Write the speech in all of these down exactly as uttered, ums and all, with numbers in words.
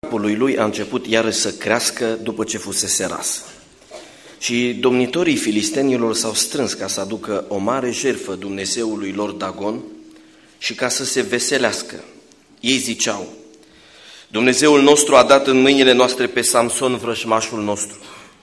capului lui a început iarăși să crească după ce fusese ras. Și domnitorii filistenilor s-au strâns ca să aducă o mare jertfă Dumnezeului lor Dagon și ca să se veselească. Ei ziceau: Dumnezeul nostru a dat în mâinile noastre pe Samson, vrăjmașul nostru.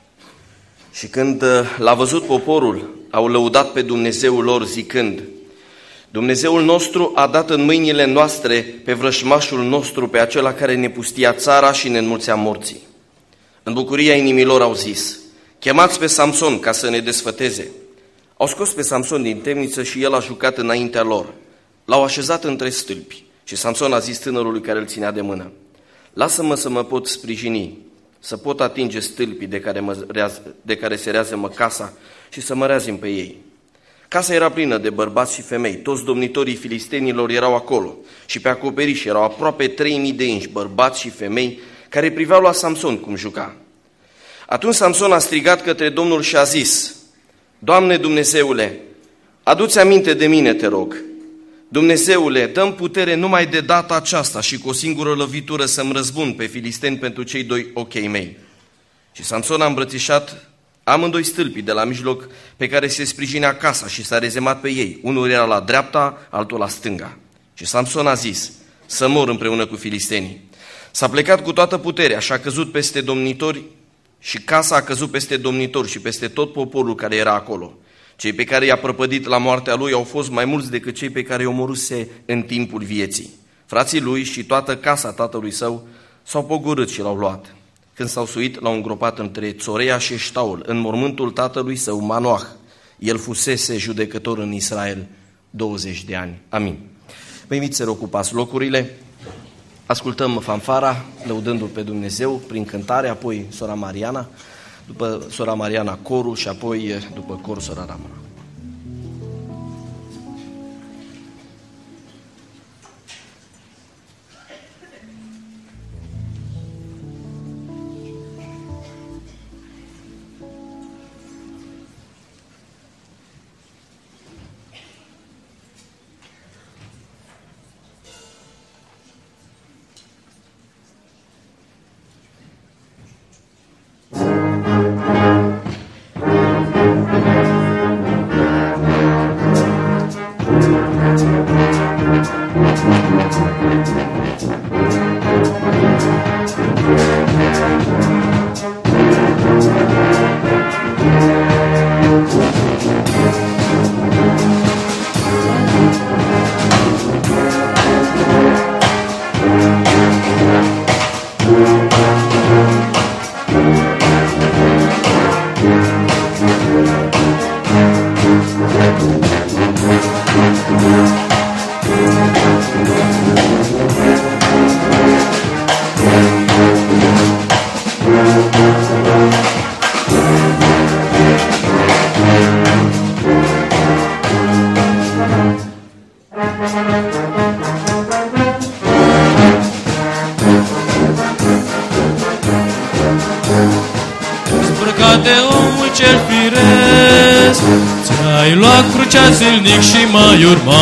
Și când l-a văzut poporul, au lăudat pe Dumnezeul lor zicând: Dumnezeul nostru a dat în mâinile noastre pe vrăjmașul nostru, pe acela care ne pustia țara și ne înmulțea morții. În bucuria inimilor au zis: chemați pe Samson ca să ne desfăteze. Au scos pe Samson din temniță și el a jucat înaintea lor. L-au așezat între stâlpi și Samson a zis tânărului care îl ținea de mână: lasă-mă să mă pot sprijini, să pot atinge stâlpii de care, mă reaz, de care se rează-mă casa și să mă reazim pe ei. Casa era plină de bărbați și femei, toți domnitorii filistenilor erau acolo și pe acoperiș erau aproape trei mii de inși, bărbați și femei, care priveau la Samson cum juca. Atunci Samson a strigat către Domnul și a zis: Doamne Dumnezeule, adu-ți aminte de mine, te rog. Dumnezeule, dă-mi putere numai de data aceasta și cu o singură lovitură să-mi răzbun pe filisteni pentru cei doi ochii mei. Și Samson a îmbrățișat amândoi stâlpii de la mijloc pe care se sprijinea casa și s-a rezemat pe ei. Unul era la dreapta, altul la stânga. Și Samson a zis: să mor împreună cu filistenii. S-a plecat cu toată puterea și a căzut peste domnitori și casa a căzut peste domnitori și peste tot poporul care era acolo. Cei pe care i-a prăpădit la moartea lui au fost mai mulți decât cei pe care i-au omorâse în timpul vieții. Frații lui și toată casa tatălui său s-au pogorât și l-au luat. Când s-au suit, l-au îngropat între Țorea și Eștaol, în mormântul tatălui său Manoah. El fusese judecător în Israel douăzeci de ani. Amin. Vă invit să ocupați locurile. Ascultăm fanfara, lăudându-L pe Dumnezeu prin cântare, apoi sora Mariana, după sora Mariana corul și apoi după cor sora Ramona. Zilnic și mai urma,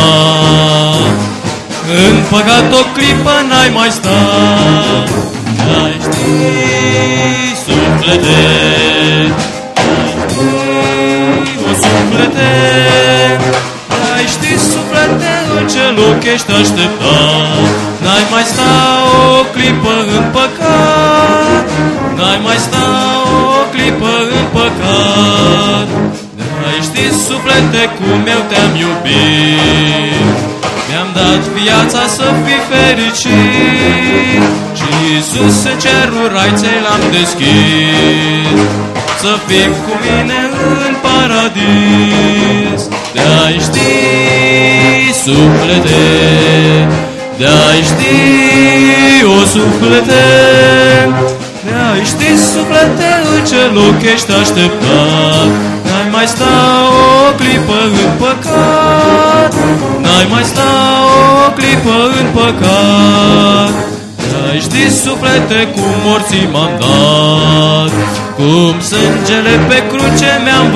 în păcat o clipă n-ai mai sta. N-ai ști, suflete, n-ai ști, o suflete, n-ai ști, suflete, în ce loc ești așteptat. N-ai mai sta o clipă în păcat, n-ai mai sta o clipă în păcat. Ai ști, suflete, cum eu te-am iubit, mi-am dat viața să fii fericit și Iisus în cerul raiței l-am deschis, să fim cu mine în paradis. De-ai ști, suflete, de-ai ști, o suflete, de-ai ști, suflete, în ce loc ești așteptat. N-ai mai sta o clipă în păcat, n-ai mai sta o clipă în păcat. N-ai ști, suflete, cum morții m-am dat, cum sângele pe cruce mi-am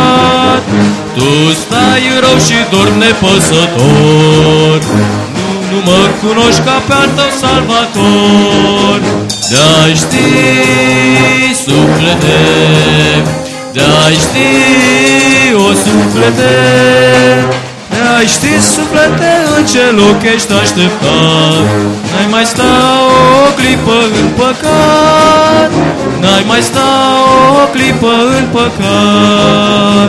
vărsat. Tu stai rău și dormi nepăsător, nu nu mă cunoști ca pe al tău salvator. De-ai ști, suflete, de-ai ști, o suflete, de-ai ști, suflete, în ce loc ești așteptat. N-ai mai sta o clipă în păcat, n-ai mai sta o clipă în păcat.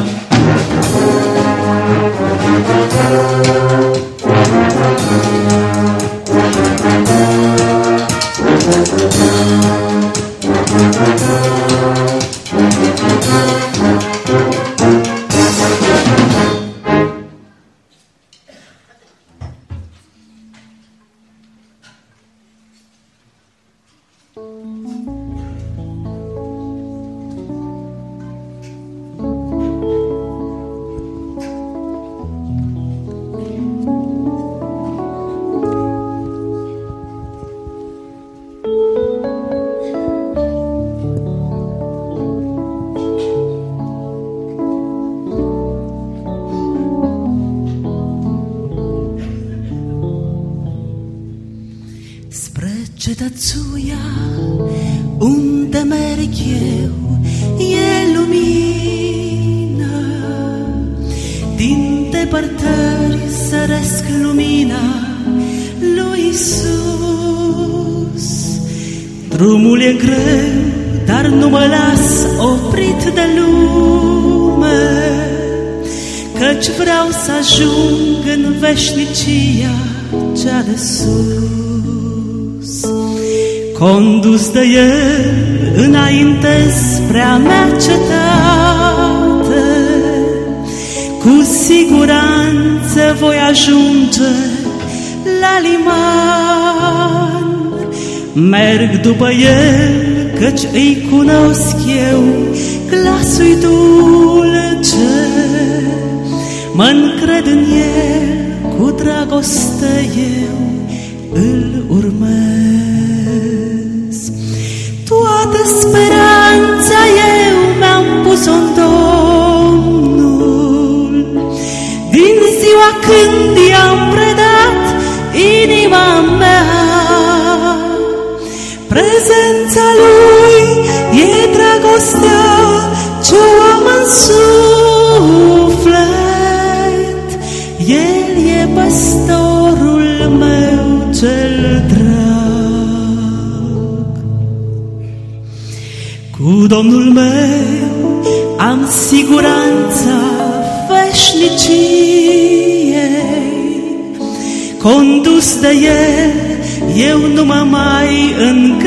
Cetățuia unde merg eu e lumină, din depărtări săresc lumina lui Iisus. Drumul e greu, dar nu mă las oprit de lume, căci vreau să ajung în veșnicia cea de sus. Condus de El înainte spre a mea cetate, cu siguranță voi ajunge la liman. Merg după El, căci îi cunosc eu glasul dulce. Mă-ncred în El, cu dragoste eu îl urmez. Toată speranța eu mi-am pus-o în Domnul, din ziua când i-am predat inima mea. Prezența Lui e dragostea ce-o am în suflet. El e păstorul meu cel drag. Cu Domnul meu am siguranța veșniciei. Condus de El, eu nu mă mai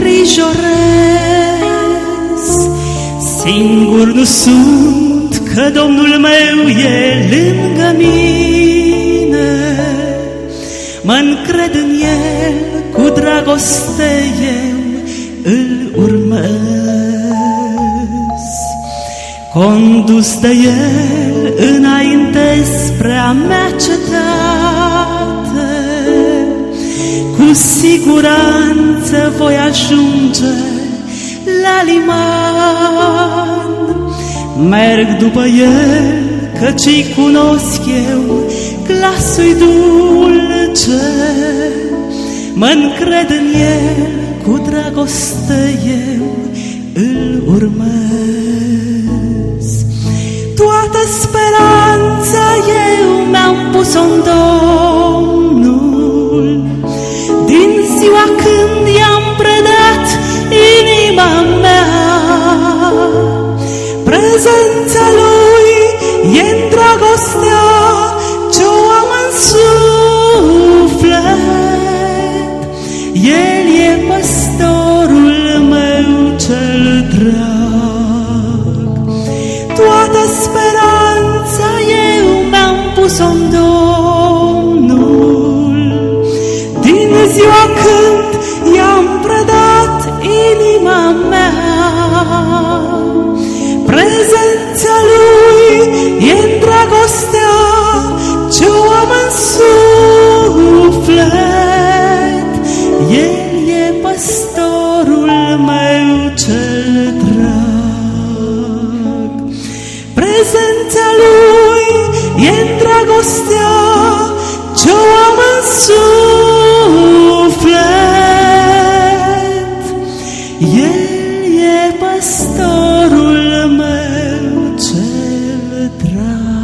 îngrijorez. Singur nu sunt, că Domnul meu e lângă mine. Mă-ncred în El, cu dragoste eu îl urmez. Condus de El înainte spre a mea cetate, cu siguranță voi ajunge la liman. Merg după El, căci-i cunosc eu glasul dulce. Mă-ncred în El, cu dragoste eu îl urmez. Toată speranța eu mi-am pus-o în Domnul, din ziua când i-am predat inima mea. Prezența Lui e-n dragostea ce-o am în suflet. El e păstorul meu cel drag. Toată speranța eu mi-am pus-o în Domnul, din ziua când i-am predat inima mea. Prezența Lui e-n dragostea ce-o am în suflet. El e păstorul meu cel drag. Prezența Lui e-n dragostea ce-o am în suflet. El e păstorul meu cel drag.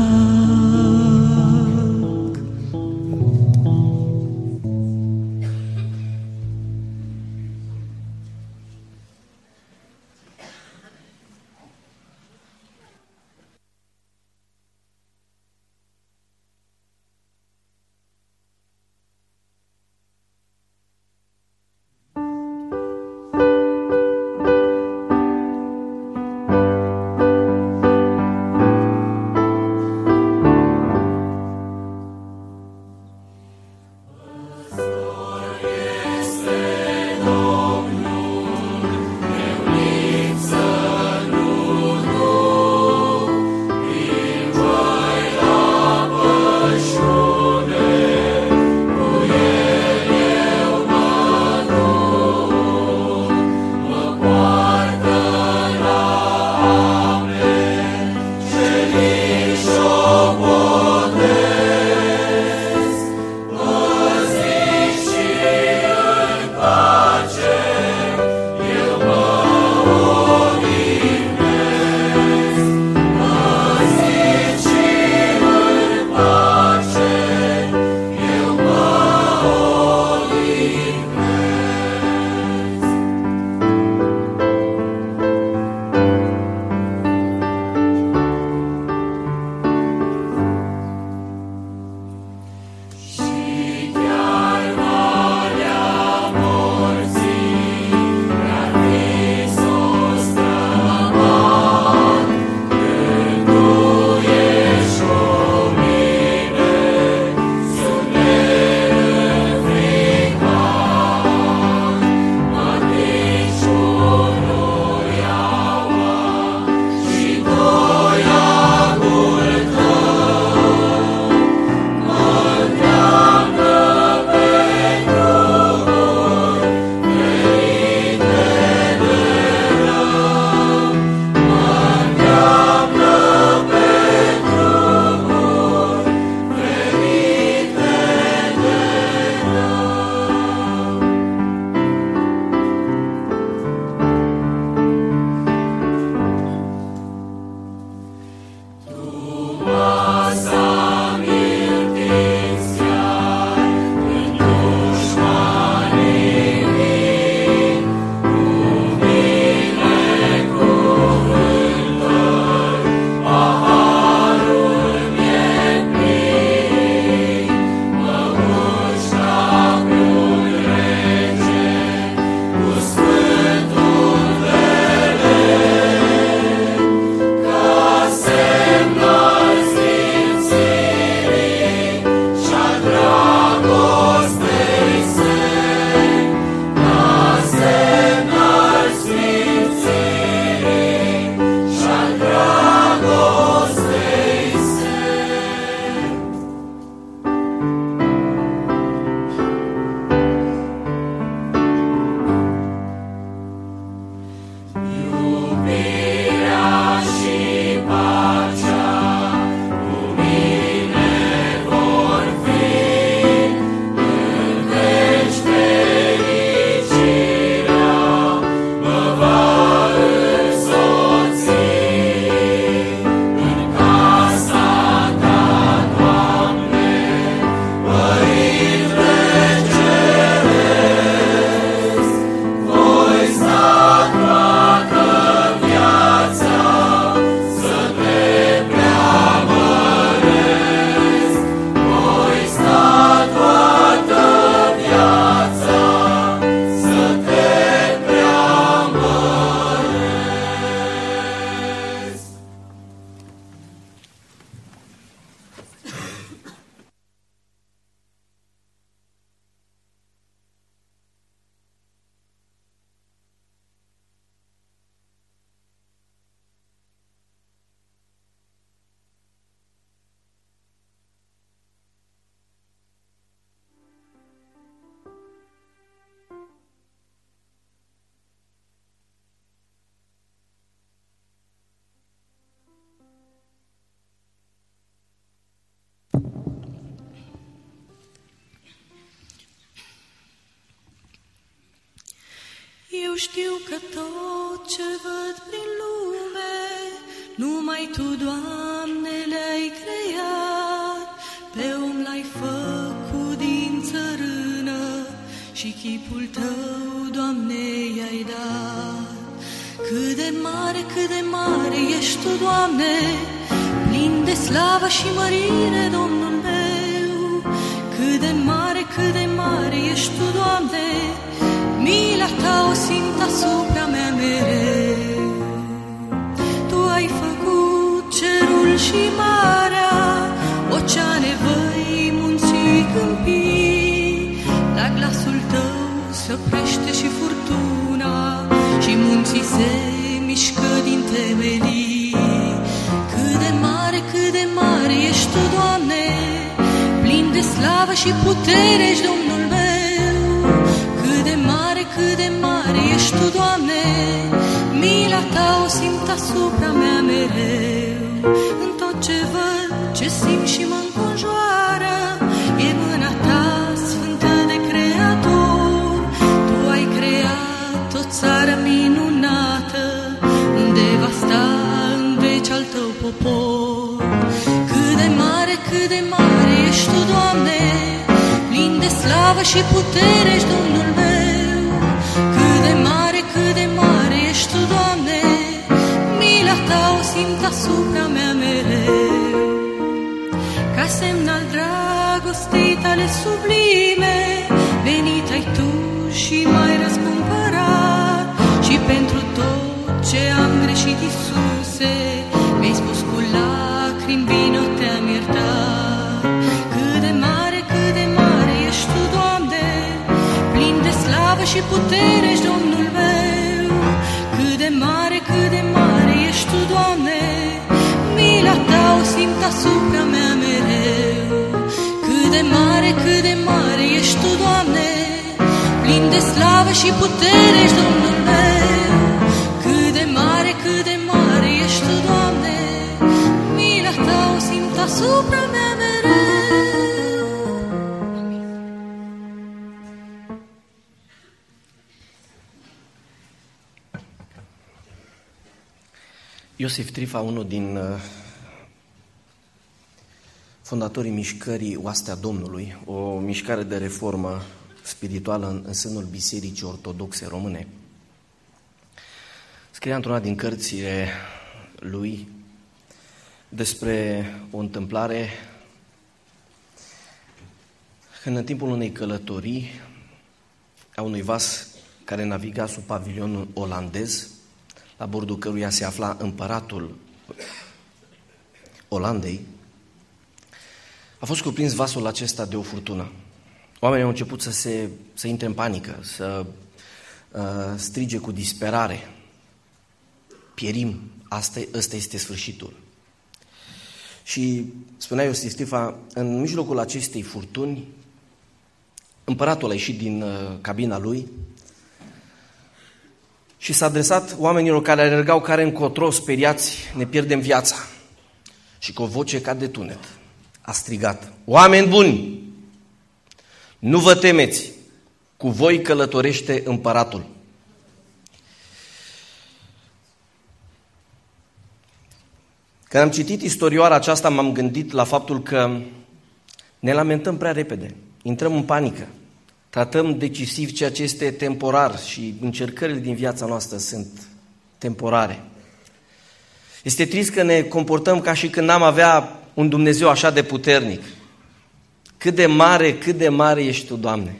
Eu știu că tot ce văd prin lume, numai Tu, Doamne, le-ai creat. Pe om l-ai făcut din țărână și chipul Tău, Doamne, i-ai dat. Cât de mare, cât de mare ești Tu, Doamne, plin de slavă și mărire, Domnul meu. Cât de mare, cât de mare ești Tu, Doamne, mila Ta o simt asupra mea mereu. Tu ai făcut cerul și marea, oceane, văi, munți, câmpii. La glasul Tău se oprește și furtuna și munții se mișcă din temelii. Cât de mare, cât de mare ești Tu, Doamne, plin de slavă și putere ești Domnul meu. Cât de mare, cât de mare ești Tu, Doamne, mila Ta o simt asupra mea mereu. În tot ce văd, ce simt și mă înconjoară, e mâna Ta sfântă de Creator. Tu ai creat o țară minunată, unde va sta în veci al Tău popor. Cât de mare, cât de mare ești Tu, Doamne, plin de slavă și putere ești Domnul meu. Cât de mare, cât de mare ești Tu, Doamne, mila Ta o simt asupra mea mereu. Ca semn al dragostei Tale sublime, venit ai Tu și m-ai răscumpărat. Și pentru tot ce am greșit, Iisuse, mi-ai spus cu lacrimi, vino, Te-am iertat. Cât de mare, cât de mare ești Tu, Doamne, plin de slavă și putere ești Domnul meu. Cât de mare, cât de mare ești Tu, Doamne, mila Ta o simt asupra mea mereu. Cât de mare, cât de mare ești Tu, Doamne, plin de slavă și putere ești Domnul meu. Cât de mare, cât de mare ești Tu, Doamne, mila Ta o simt asupra mea mereu. Amin. Iosif Trifa, unul din fondatorii mișcării Oastea Domnului, o mișcare de reformă spirituală în, în sânul Bisericii Ortodoxe Române, scria într-una din cărțile lui despre o întâmplare când în timpul unei călătorii a unui vas care naviga sub pavilionul olandez, la bordul căruia se afla împăratul Olandei, a fost cuprins vasul acesta de o furtună. Oamenii au început să se să intre în panică, să uh, strige cu disperare: pierim, asta, ăsta este sfârșitul. Și spunea Iosif Trifa, în mijlocul acestei furtuni, împăratul a ieșit din uh, cabina lui și s-a adresat oamenilor care alergau care încotro, speriați: ne pierdem viața. Și cu o voce ca de tunet a strigat: oameni buni, nu vă temeți, cu voi călătorește împăratul. Când am citit istorioara aceasta, m-am gândit la faptul că ne lamentăm prea repede, intrăm în panică, tratăm decisiv ceea ce este temporar și încercările din viața noastră sunt temporare. Este trist că ne comportăm ca și când n-am avea un Dumnezeu așa de puternic. Cât de mare, cât de mare ești Tu, Doamne!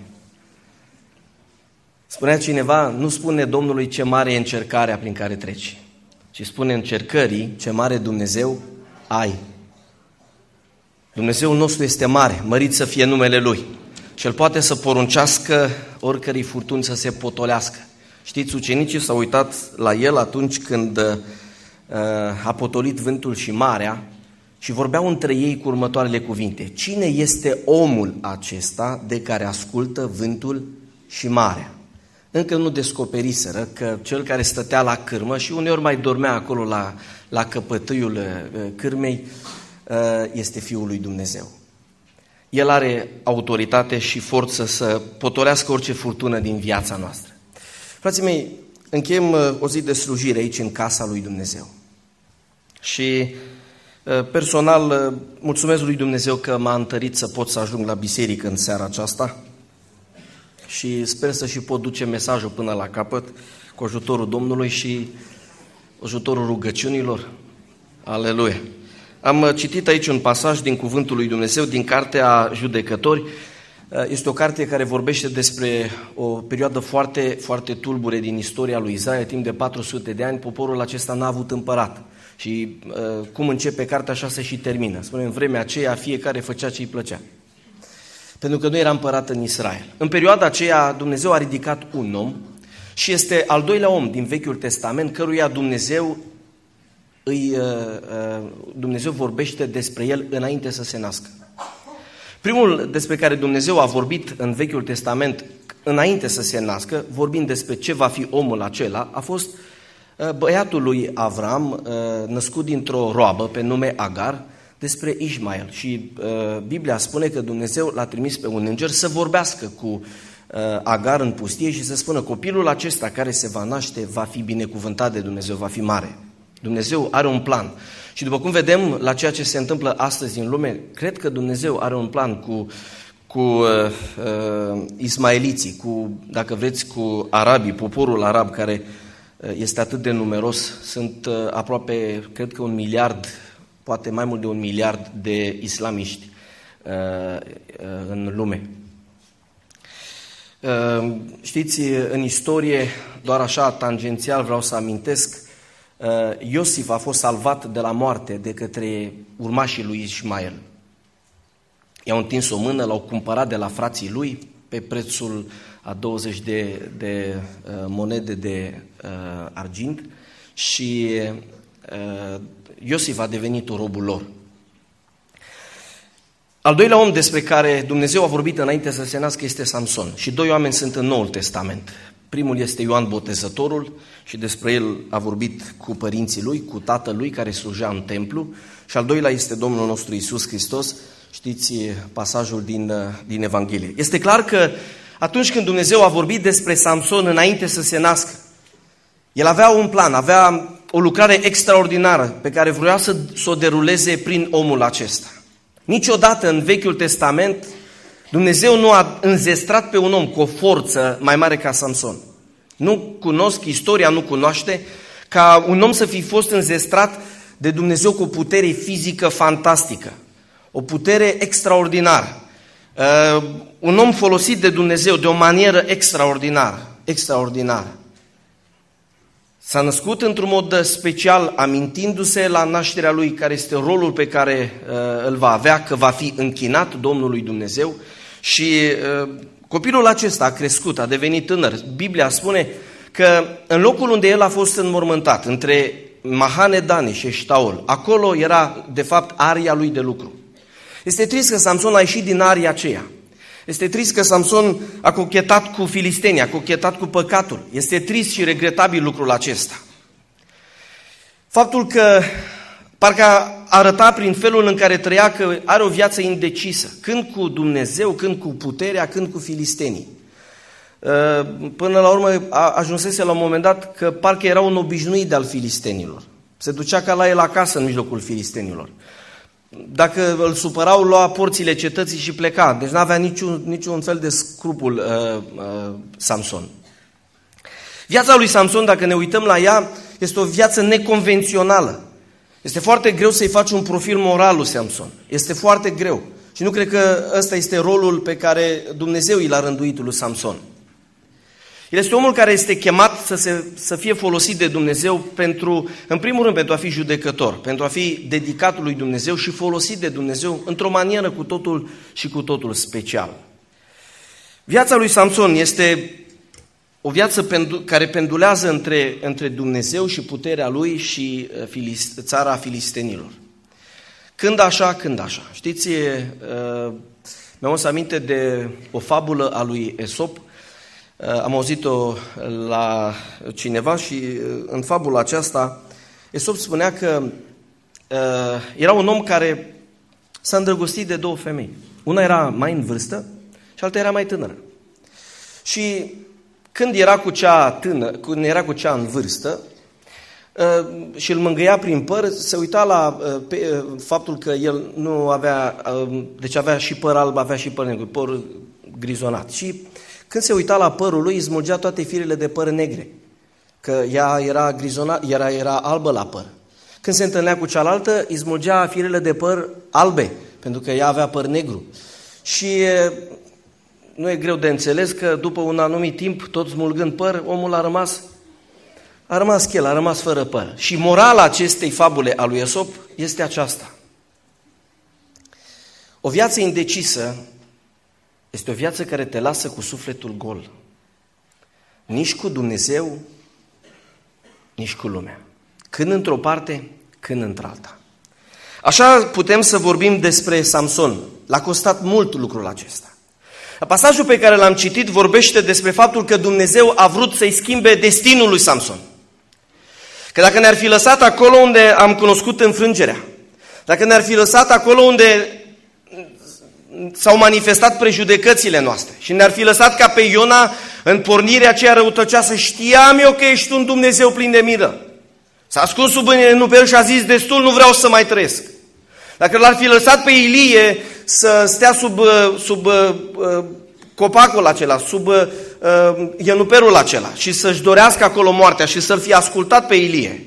Spunea cineva, nu spune Domnului ce mare e încercarea prin care treci, ci spune încercării ce mare Dumnezeu ai. Dumnezeul nostru este mare, mărit să fie numele Lui. Și El poate să poruncească oricărei furtuni să se potolească. Știți, ucenicii s-au uitat la El atunci când uh, a potolit vântul și marea și vorbeau între ei cu următoarele cuvinte: cine este omul acesta de care ascultă vântul și marea? Încă nu descoperiseră că cel care stătea la cârmă și uneori mai dormea acolo la, la căpătâiul cârmei este Fiul lui Dumnezeu. El are autoritate și forță să potolească orice furtună din viața noastră. Frații mei, încheiem o zi de slujire aici în casa lui Dumnezeu. Și personal mulțumesc lui Dumnezeu că m-a întărit să pot să ajung la biserică în seara aceasta și sper să și pot duce mesajul până la capăt cu ajutorul Domnului și ajutorul rugăciunilor. Aleluia! Am citit aici un pasaj din Cuvântul lui Dumnezeu, din Cartea Judecători. Este o carte care vorbește despre o perioadă foarte, foarte tulbure din istoria lui Israel. Timp de patru sute de ani, poporul acesta n-a avut împărat. Și uh, cum începe cartea, așa se și termină. Spune, în vremea aceea, fiecare făcea ce îi plăcea. Pentru că nu era împărat în Israel. În perioada aceea, Dumnezeu a ridicat un om și este al doilea om din Vechiul Testament, căruia Dumnezeu, îi, uh, uh, Dumnezeu vorbește despre el înainte să se nască. Primul despre care Dumnezeu a vorbit în Vechiul Testament înainte să se nască, vorbind despre ce va fi omul acela, a fost băiatul lui Avram, născut dintr-o roabă pe nume Agar, despre Ismael. Și Biblia spune că Dumnezeu l-a trimis pe un înger să vorbească cu Agar în pustie și să spună, copilul acesta care se va naște va fi binecuvântat de Dumnezeu, va fi mare. Dumnezeu are un plan. Și după cum vedem la ceea ce se întâmplă astăzi în lume, cred că Dumnezeu are un plan cu, cu uh, uh, ismaeliții, cu, dacă vreți, cu arabii, poporul arab care uh, este atât de numeros. Sunt uh, aproape, cred că un miliard, poate mai mult de un miliard de islamiști uh, uh, în lume. Uh, știți, în istorie, doar așa tangențial vreau să amintesc, Iosif a fost salvat de la moarte de către urmașii lui Ismael. I-au întins o mână, l-au cumpărat de la frații lui pe prețul a douăzeci de, de uh, monede de uh, argint și uh, Iosif a devenit robul lor. Al doilea om despre care Dumnezeu a vorbit înainte să se nască este Samson. Și doi oameni sunt în Noul Testament. Primul este Ioan Botezătorul și despre el a vorbit cu părinții lui, cu tatăl lui care slujea în templu. Și al doilea este Domnul nostru Iisus Hristos. Știți pasajul din, din Evanghelie. Este clar că atunci când Dumnezeu a vorbit despre Samson înainte să se nască, el avea un plan, avea o lucrare extraordinară pe care vroia să, să o deruleze prin omul acesta. Niciodată în Vechiul Testament Dumnezeu nu a înzestrat pe un om cu o forță mai mare ca Samson. Nu cunosc, istoria nu cunoaște, ca un om să fi fost înzestrat de Dumnezeu cu o putere fizică fantastică, o putere extraordinară. Uh, un om folosit de Dumnezeu de o manieră extraordinară, extraordinară. S-a născut într-un mod special, amintindu-se la nașterea lui, care este rolul pe care uh, îl va avea, că va fi închinat Domnului Dumnezeu. Și uh, copilul acesta a crescut, a devenit tânăr. Biblia spune că în locul unde el a fost înmormântat, între Mahane Dani și Eștaol, acolo era de fapt aria lui de lucru. Este trist că Samson a ieșit din aria aceea. Este trist că Samson a cochetat cu filistenii, a cochetat cu păcatul. Este trist și regretabil lucrul acesta. Faptul că parcă arăta prin felul în care trăia că are o viață indecisă. Când cu Dumnezeu, când cu puterea, când cu filistenii. Până la urmă ajunsese la un moment dat că parcă era un obișnuit de al filistenilor. Se ducea ca la el acasă în mijlocul filistenilor. Dacă îl supărau, lua porțile cetății și pleca. Deci n-avea niciun, niciun fel de scrupul uh, uh, Samson. Viața lui Samson, dacă ne uităm la ea, este o viață neconvențională. Este foarte greu să-i faci un profil moral lui Samson. Este foarte greu. Și nu cred că ăsta este rolul pe care Dumnezeu i l-a rânduit lui Samson. El este omul care este chemat să, se, să fie folosit de Dumnezeu pentru, în primul rând, pentru a fi judecător, pentru a fi dedicat lui Dumnezeu și folosit de Dumnezeu într-o manieră cu totul și cu totul special. Viața lui Samson este o viață pendu- care pendulează între, între Dumnezeu și puterea lui și filist, țara filistenilor. Când așa, când așa. Știți, uh, mi-am adus aminte de o fabulă a lui Esop. Am auzit-o la cineva și în fabula aceasta Esop spunea că uh, era un om care s-a îndrăgostit de două femei. Una era mai în vârstă și alta era mai tânără. Și când era cu cea tână, când era cu cea în vârstă și îl mângâia prin păr, se uita la pe, faptul că el nu avea, deci avea și păr alb, avea și păr negru, păr grizonat. Și când se uita la părul lui, îi smulgea toate firele de păr negre, că ea era grizonat, era, era albă la păr. Când se întâlnea cu cealaltă, îi smulgea firele de păr albe, pentru că ea avea păr negru. Și nu e greu de înțeles că după un anumit timp, tot smulgând păr, omul a rămas, a rămas chel, a rămas fără păr. Și morala acestei fabule a lui Esop este aceasta. O viață indecisă este o viață care te lasă cu sufletul gol. Nici cu Dumnezeu, nici cu lumea. Când într-o parte, când într-alta. Așa putem să vorbim despre Samson. L-a costat mult lucrul acesta. Pasajul pe care l-am citit vorbește despre faptul că Dumnezeu a vrut să-i schimbe destinul lui Samson. Că dacă ne-ar fi lăsat acolo unde am cunoscut înfrângerea, dacă ne-ar fi lăsat acolo unde s-au manifestat prejudecățile noastre și ne-ar fi lăsat ca pe Iona în pornirea aceea răutăcioasă, știam eu că ești un Dumnezeu plin de milă. S-a ascuns sub mâinile pe el și a zis, destul, nu vreau să mai trăiesc. Dacă l-ar fi lăsat pe Ilie să stea sub, sub uh, copacul acela, sub uh, ienuperul acela și să-și dorească acolo moartea și să-l fi ascultat pe Ilie,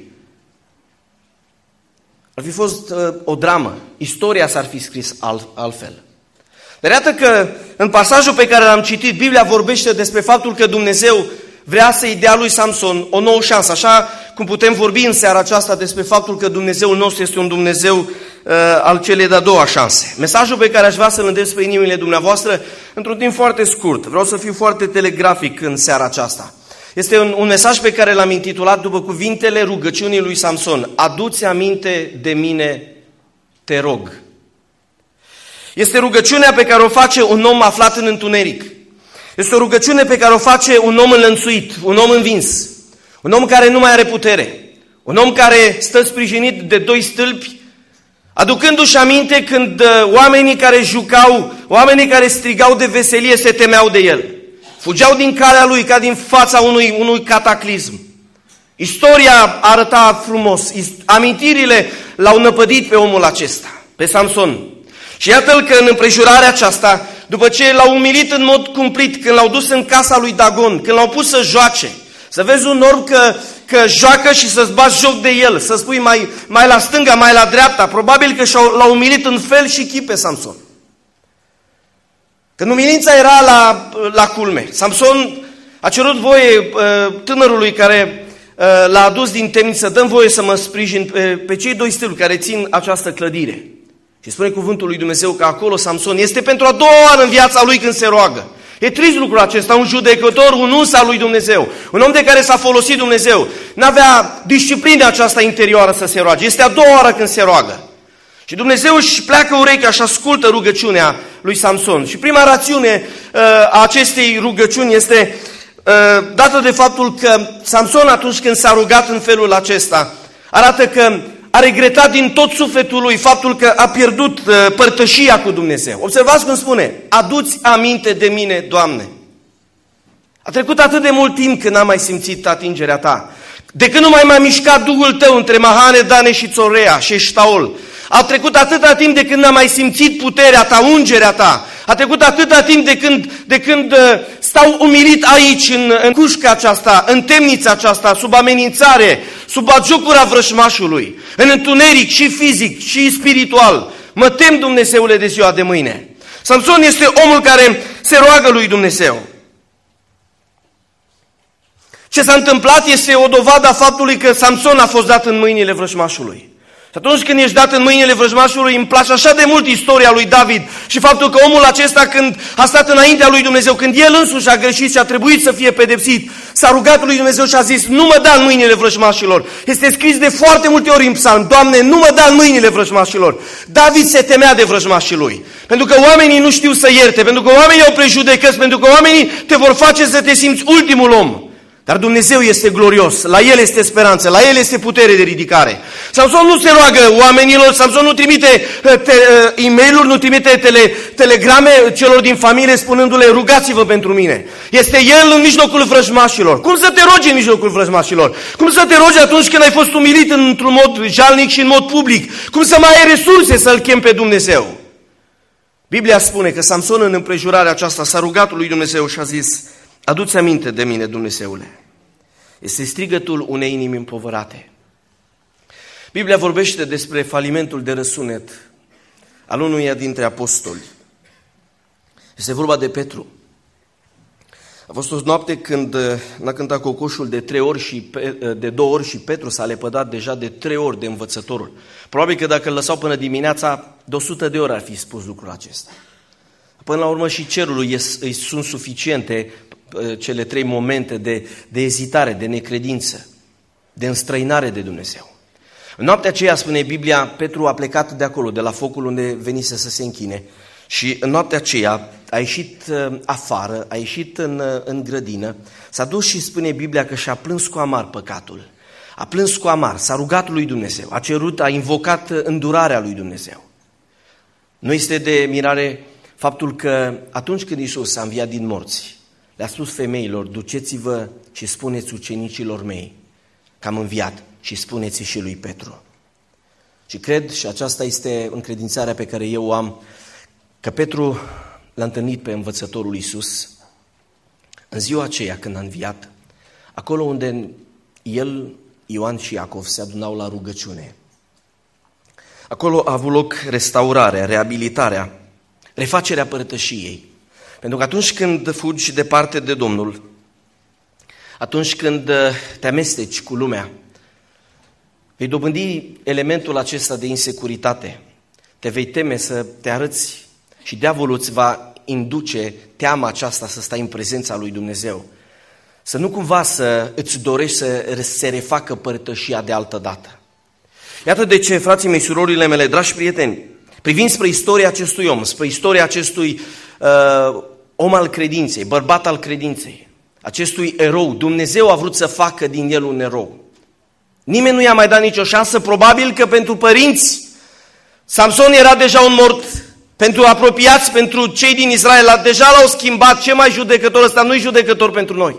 ar fi fost uh, o dramă. Istoria s-ar fi scris alt, altfel. Dar iată că în pasajul pe care l-am citit, Biblia vorbește despre faptul că Dumnezeu vrea să-i dea lui Samson o nouă șansă, așa cum putem vorbi în seara aceasta despre faptul că Dumnezeul nostru este un Dumnezeu uh, al celei de-a doua șanse. Mesajul pe care aș vrea să-l îndrept pe inimile dumneavoastră într-un timp foarte scurt, vreau să fiu foarte telegrafic în seara aceasta. Este un, un mesaj pe care l-am intitulat după cuvintele rugăciunii lui Samson. Adu-ți aminte de mine, te rog. Este rugăciunea pe care o face un om aflat în întuneric. Este o rugăciune pe care o face un om înlănțuit, un om învins, un om care nu mai are putere, un om care stă sprijinit de doi stâlpi, aducându-și aminte când oamenii care jucau, oamenii care strigau de veselie se temeau de el. Fugeau din calea lui ca din fața unui, unui cataclism. Istoria arăta frumos, amintirile l-au năpădit pe omul acesta, pe Samson. Și iată-l că în împrejurarea aceasta, după ce l-au umilit în mod cumplit, când l-au dus în casa lui Dagon, când l-au pus să joace, să vezi un orb că, că joacă și să-ți bați joc de el, să spui mai, mai la stânga, mai la dreapta, probabil că l-au umilit în fel și chip pe Samson. Când umilința era la, la culme, Samson a cerut voie tânărului care l-a adus din temniță, dă-mi voie să mă sprijin pe, pe cei doi stâlpi care țin această clădire. Și spune cuvântul lui Dumnezeu că acolo Samson este pentru a doua oară în viața lui când se roagă. E trist lucrul acesta, un judecător, un uns al lui Dumnezeu, un om de care s-a folosit Dumnezeu, n-avea disciplina aceasta interioară să se roage. Este a doua oară când se roagă. Și Dumnezeu își pleacă urechea și ascultă rugăciunea lui Samson. Și prima rațiune uh, a acestei rugăciuni este uh, dată de faptul că Samson, atunci când s-a rugat în felul acesta, arată că a regretat din tot sufletul lui faptul că a pierdut uh, părtășia cu Dumnezeu. Observați cum spune, adu-ți aminte de mine, Doamne. A trecut atât de mult timp când n-am mai simțit atingerea ta. De când nu mai m-a mișcat Duhul tău între Mahane, Dane și Țorea și Eștaol. A trecut atâta timp de când n-am mai simțit puterea ta, ungerea ta. A trecut atâta timp de când, de când uh, stau umilit aici, în, în cușca aceasta, în temnița aceasta, sub amenințare, sub batjocura vrășmașului, în întuneric și fizic și spiritual. Mă tem, Dumnezeule, de ziua de mâine. Samson este omul care se roagă lui Dumnezeu. Ce s-a întâmplat este o dovadă a faptului că Samson a fost dat în mâinile vrăjmașului. Și atunci când ești dat în mâinile vrăjmașului, îmi place așa de mult istoria lui David și faptul că omul acesta, când a stat înaintea lui Dumnezeu, când el însuși a greșit și a trebuit să fie pedepsit, s-a rugat lui Dumnezeu și a zis, nu mă da în mâinile vrăjmașilor. Este scris de foarte multe ori în psalm, Doamne, nu mă da în mâinile vrăjmașilor. David se temea de vrăjmașii lui, pentru că oamenii nu știu să ierte, pentru că oamenii au prejudecăți, pentru că oamenii te vor face să te simți ultimul om. Dar Dumnezeu este glorios, la El este speranță, la El este putere de ridicare. Samson nu se roagă oamenilor, Samson nu trimite te, e-mail-uri, nu trimite tele, telegrame celor din familie spunându-le rugați-vă pentru mine. Este El în mijlocul vrăjmașilor. Cum să te rogi în mijlocul vrăjmașilor? Cum să te rogi atunci când ai fost umilit într-un mod jalnic și în mod public? Cum să mai ai resurse să-L chem pe Dumnezeu? Biblia spune că Samson în împrejurarea aceasta s-a rugat lui Dumnezeu și a zis: adu-ți aminte de mine, Dumnezeule. Este strigătul unei inimi împovărate. Biblia vorbește despre falimentul de răsunet al unuia dintre apostoli. Este vorba de Petru. A fost o noapte când n-a cântat cocoșul de trei ori și de două ori și Petru s-a lepădat deja de trei ori de învățătorul. Probabil că dacă îl lăsau până dimineața, de o sută de ori ar fi spus lucrul acesta. Până la urmă și cerului îi sunt suficiente cele trei momente de, de ezitare, de necredință, de înstrăinare de Dumnezeu. În noaptea aceea, spune Biblia, Petru a plecat de acolo, de la focul unde venise să se închine și în noaptea aceea a ieșit afară, a ieșit în, în grădină, s-a dus și spune Biblia că și-a plâns cu amar păcatul. A plâns cu amar, s-a rugat lui Dumnezeu, a cerut, a invocat îndurarea lui Dumnezeu. Nu este de mirare faptul că atunci când Iisus a înviat din morți, le-a spus femeilor: duceți-vă și spuneți ucenicilor mei că am înviat și spuneți și lui Petru. Și cred, și aceasta este încredințarea pe care eu o am, că Petru l-a întâlnit pe învățătorul Iisus în ziua aceea când a înviat, acolo unde el, Ioan și Iacov se adunau la rugăciune. Acolo a avut loc restaurarea, reabilitarea, refacerea părtășiei. Pentru că atunci când fugi departe de Domnul, atunci când te amesteci cu lumea, vei dobândi elementul acesta de insecuritate. Te vei teme să te arăți și diavolul îți va induce teama aceasta să stai în prezența lui Dumnezeu. Să nu cumva să îți dorești să se refacă părtășia de altă dată. Iată de ce, frații mei, surorile mele, dragi prieteni, privind spre istoria acestui om, spre istoria acestui uh, om al credinței, bărbat al credinței, acestui erou, Dumnezeu a vrut să facă din el un erou. Nimeni nu i-a mai dat nicio șansă, probabil că pentru părinți Samson era deja un mort, pentru apropiați, pentru cei din Israel, deja l-au schimbat, ce mai judecător ăsta, nu-i judecător pentru noi.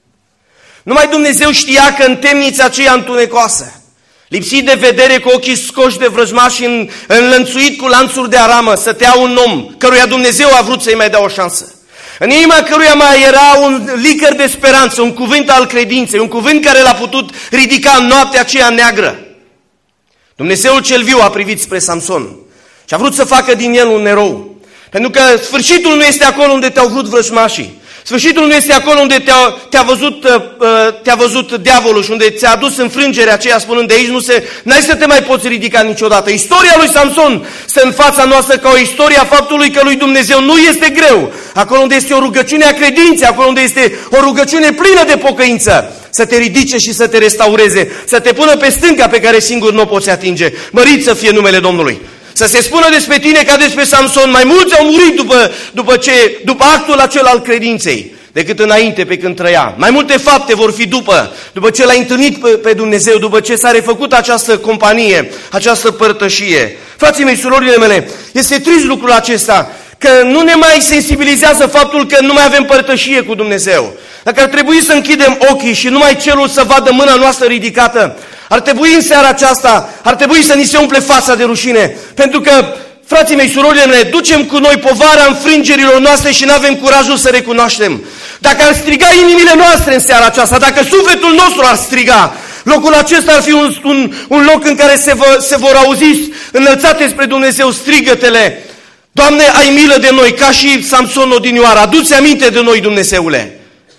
Numai Dumnezeu știa că în temnița aceea întunecoasă, lipsit de vedere, cu ochii scoși de vrăjmași, înlănțuit cu lanțuri de aramă, stătea un om căruia Dumnezeu a vrut să-i mai dea o șansă. În inima căruia mai era un licăr de speranță, un cuvânt al credinței, un cuvânt care l-a putut ridica în noaptea aceea neagră. Dumnezeul cel viu a privit spre Samson și a vrut să facă din el un erou. Pentru că sfârșitul nu este acolo unde te-au vrut vrăjmașii. Sfârșitul nu este acolo unde te-a, te-a, văzut, te-a văzut diavolul și unde ți-a adus înfrângerea aceea spunând de aici nu se, n-ai să te mai poți ridica niciodată. Istoria lui Samson stă în fața noastră ca o istorie a faptului că lui Dumnezeu nu este greu. Acolo unde este o rugăciune a credinței, acolo unde este o rugăciune plină de pocăință, să te ridice și să te restaureze, să te pună pe stânca pe care singur nu o poți atinge. Mărit să fie numele Domnului. Să se spună despre tine ca despre Samson, mai mulți au murit după, după, ce, după actul acela al credinței decât înainte pe când trăia. Mai multe fapte vor fi după, după ce l-ai întâlnit pe, pe Dumnezeu, după ce s-a refăcut această companie, această părtășie. Frații mei, surorile mele, este trist lucrul acesta, că nu ne mai sensibilizează faptul că nu mai avem părtășie cu Dumnezeu. Dacă ar trebui să închidem ochii și numai cerul să vadă mâna noastră ridicată, ar trebui în seara aceasta, ar trebui să ni se umple fața de rușine, pentru că, frații mei, surorile mele, ducem cu noi povara înfrângerilor noastre și nu avem curajul să recunoaștem. Dacă ar striga inimile noastre în seara aceasta, dacă sufletul nostru ar striga, locul acesta ar fi un, un, un loc în care se, vă, se vor auzi înălțate spre Dumnezeu strigătele: Doamne, ai milă de noi, ca și Samson odinioară, adu-ți aminte de noi, Dumnezeule.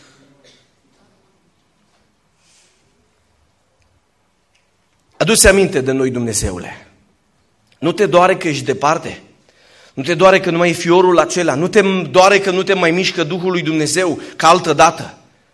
Adu-ți aminte de noi, Dumnezeule. Nu te doare că ești departe? Nu te doare că nu mai e fiorul acela? Nu te doare că nu te mai mișcă Duhul lui Dumnezeu ca altă dată?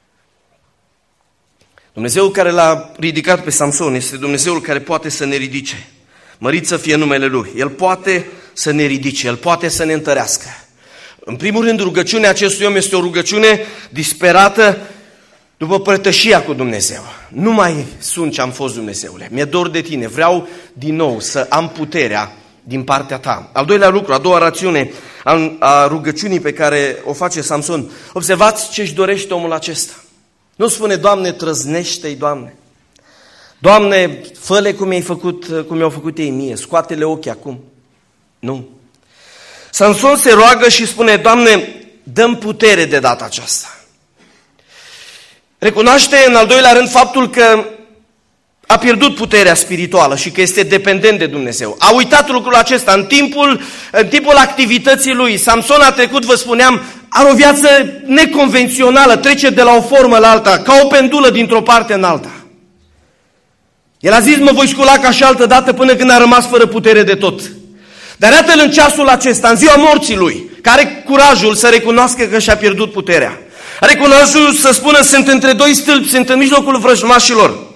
Dumnezeul care l-a ridicat pe Samson este Dumnezeul care poate să ne ridice. Mărit să fie numele Lui. El poate să ne ridice, El poate să ne întărească. În primul rând, rugăciunea acestui om este o rugăciune disperată după părtășia cu Dumnezeu. Nu mai sunt ce am fost, Dumnezeule. Mi-e dor de tine. Vreau din nou să am puterea din partea ta. Al doilea lucru, a doua rațiune a rugăciunii pe care o face Samson. Observați ce își dorește omul acesta. Nu spune, Doamne, trăznește-i, Doamne. Doamne, fă-le cum i-ai făcut, cum i-au făcut ei mie. Scoate-le ochii acum. Nu. Samson se roagă și spune, Doamne, dă-mi putere de data aceasta. Recunoaște în al doilea rând faptul că a pierdut puterea spirituală și că este dependent de Dumnezeu. A uitat lucrul acesta în timpul, în timpul activității lui. Samson a trecut, vă spuneam, are o viață neconvențională, trece de la o formă la alta, ca o pendulă dintr-o parte în alta. El a zis, mă voi scula ca și altă dată până când a rămas fără putere de tot. Dar iată-l în ceasul acesta, în ziua morții lui, care are curajul să recunoască că și-a pierdut puterea. Are curajul să spună, sunt între doi stâlpi, sunt în mijlocul vrăjmașilor.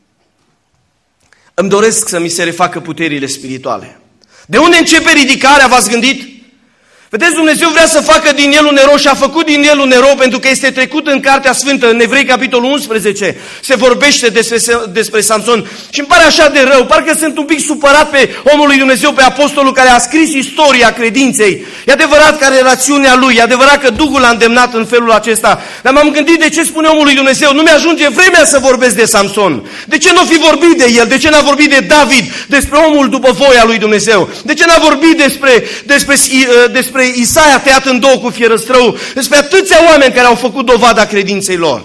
Îmi doresc să mi se refacă puterile spirituale. De unde începe ridicarea, v-ați gândit? Vedeți, Dumnezeu vrea să facă din el un erou și a făcut din el un erou pentru că este trecut în Cartea Sfântă, în Evrei, capitolul unsprezece, se vorbește despre, despre Samson. Și îmi pare așa de rău, parcă sunt un pic supărat pe omul lui Dumnezeu, pe apostolul care a scris istoria credinței. E adevărat că relațiunea lui, e adevărat că Duhul l-a îndemnat în felul acesta, dar m-am gândit de ce spune omul lui Dumnezeu, nu mi-ajunge vremea să vorbesc de Samson. De ce nu fi vorbit de el? De ce n-a vorbit de David, despre omul după voia lui Dumnezeu? De ce n-a vorbit despre, despre, despre Isaia tăiat în două cu fierăstrău, despre atâția oameni care au făcut dovada credinței lor?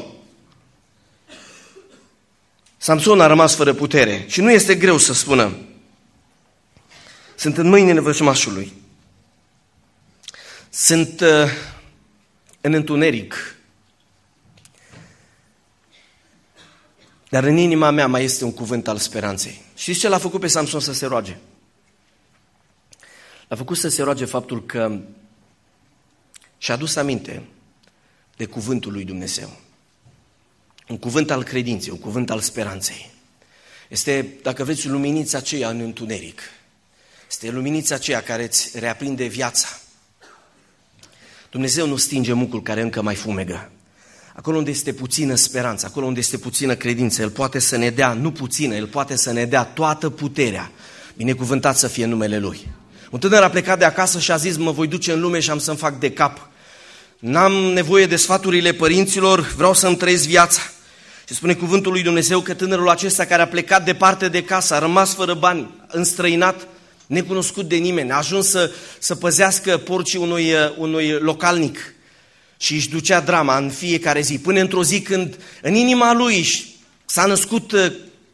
Samson a rămas fără putere și nu este greu să spună, sunt în mâinile vrăjmașului, sunt uh, în întuneric, dar în inima mea mai este un cuvânt al speranței. Știți ce l-a făcut pe Samson să se roage? L-a făcut să se roage faptul că și-a adus aminte de cuvântul lui Dumnezeu. Un cuvânt al credinței, un cuvânt al speranței. Este, dacă vreți, luminița aceea în întuneric. Este luminița aceea care îți reaprinde viața. Dumnezeu nu stinge mucul care încă mai fumegă. Acolo unde este puțină speranță, acolo unde este puțină credință, El poate să ne dea, nu puțină, El poate să ne dea toată puterea. Binecuvântat să fie numele Lui. Un tânăr a plecat de acasă și a zis, mă voi duce în lume și am să-mi fac de cap. N-am nevoie de sfaturile părinților, vreau să-mi trăiesc viața. Și spune cuvântul lui Dumnezeu că tânărul acesta care a plecat departe de casă, a rămas fără bani, înstrăinat, necunoscut de nimeni, a ajuns să, să păzească porcii unui, unui localnic și își ducea drama în fiecare zi, până într-o zi când în inima lui s-a născut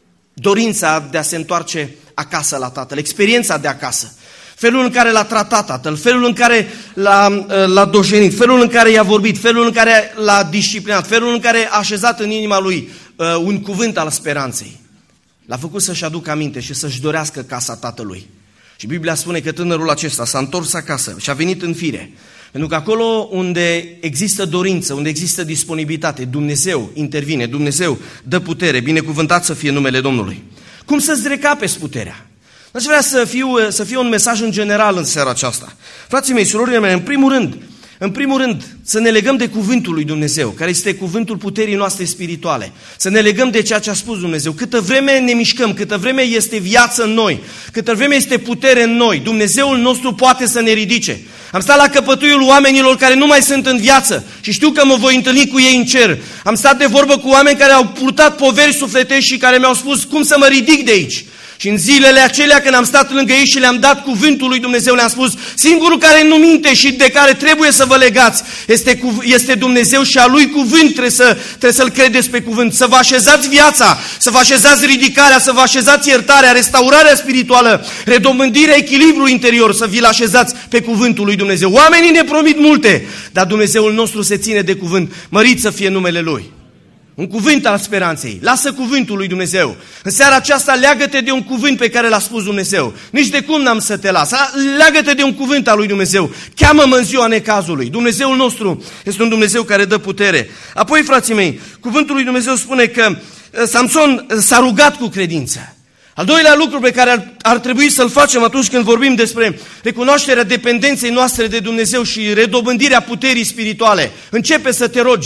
dorința de a se întoarce acasă la tatăl, experiența de acasă. Felul în care l-a tratat tatăl, felul în care l-a, l-a dojenit, felul în care i-a vorbit, felul în care l-a disciplinat, felul în care a așezat în inima lui uh, un cuvânt al speranței. L-a făcut să-și aducă aminte și să-și dorească casa tatălui. Și Biblia spune că tânărul acesta s-a întors acasă și a venit în fire. Pentru că acolo unde există dorință, unde există disponibilitate, Dumnezeu intervine, Dumnezeu dă putere, binecuvântat să fie numele Domnului. Cum să-ți recapezi puterea? Aș vrea să, fiu, să fie un mesaj în general în seara aceasta. Frații mei, surorile mele, în primul rând, în primul rând, să ne legăm de cuvântul lui Dumnezeu, care este cuvântul puterii noastre spirituale. Să ne legăm de ceea ce a spus Dumnezeu. Câtă vreme ne mișcăm, câtă vreme este viață în noi, câtă vreme este putere în noi, Dumnezeul nostru poate să ne ridice. Am stat la căpătuiul oamenilor care nu mai sunt în viață și știu că mă voi întâlni cu ei în cer. Am stat de vorbă cu oameni care au purtat poveri sufletești și care mi-au spus cum să mă ridic de aici. Și în zilele acelea când am stat lângă ei și le-am dat cuvântul lui Dumnezeu, le-am spus, singurul care nu minte și de care trebuie să vă legați este, este Dumnezeu și a lui cuvânt trebuie, să, trebuie să-L credeți pe cuvânt. Să vă așezați viața, să vă așezați ridicarea, să vă așezați iertarea, restaurarea spirituală, redobândirea echilibrului interior, să vi-l așezați pe cuvântul lui Dumnezeu. Oamenii ne promit multe, dar Dumnezeul nostru se ține de cuvânt. Mărit să fie numele Lui. Un cuvânt al speranței. Lasă cuvântul lui Dumnezeu. În seara aceasta leagă-te de un cuvânt pe care l-a spus Dumnezeu. Nici de cum n-am să te las. Leagă-te de un cuvânt al lui Dumnezeu. Cheamă-mă în ziua necazului. Dumnezeul nostru este un Dumnezeu care dă putere. Apoi, frații mei, cuvântul lui Dumnezeu spune că Samson s-a rugat cu credință. Al doilea lucru pe care ar, ar trebui să-l facem atunci când vorbim despre recunoașterea dependenței noastre de Dumnezeu și redobândirea puterii spirituale. Începe să te rogi.